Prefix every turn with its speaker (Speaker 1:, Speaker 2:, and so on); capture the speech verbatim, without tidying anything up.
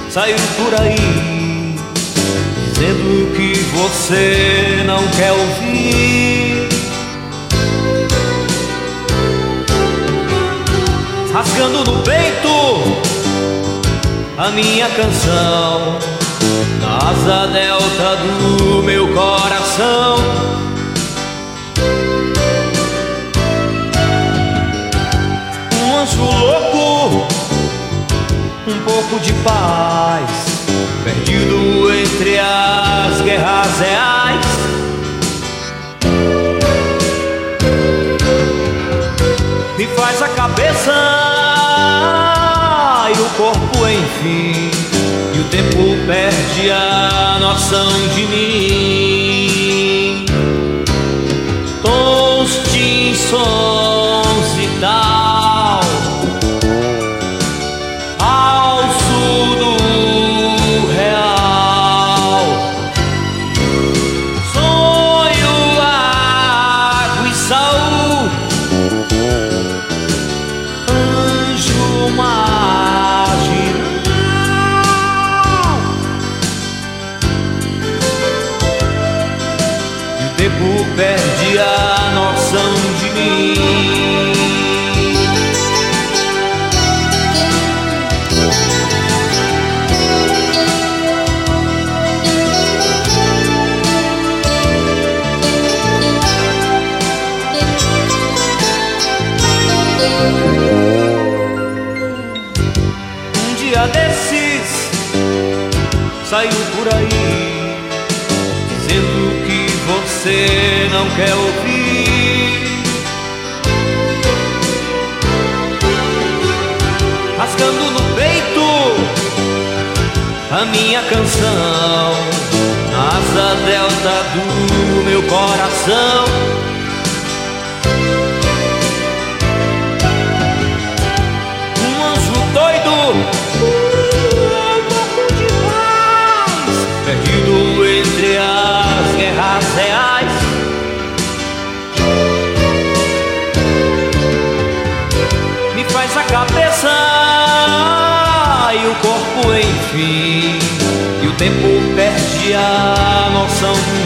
Speaker 1: saiu por aí dizendo que você não quer ouvir, rasgando no peito a minha canção, na asa delta do meu coração. Um anjo louco, um pouco de paz, perdido entre as guerras reais. Me faz a cabeça e o corpo, enfim, e o tempo perde a noção de mim. Tons, tins, sons e tal, ao sul do real. Sonho, água e sal, anjo marginal. E o tempo perde a noção de mim. Um dia desses saiu por aí dizendo que você não quer ouvir, rasgando no peito a minha canção, na asa delta do meu coração. Um anjo doido, um pouco de paz, perdido entre as guerras reais. Me faz a cabeça e o corpo, enfim, e o tempo perde a noção.